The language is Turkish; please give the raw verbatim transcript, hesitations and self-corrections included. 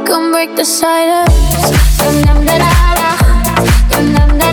can break the silence. Dum dum da da da. Dum dum da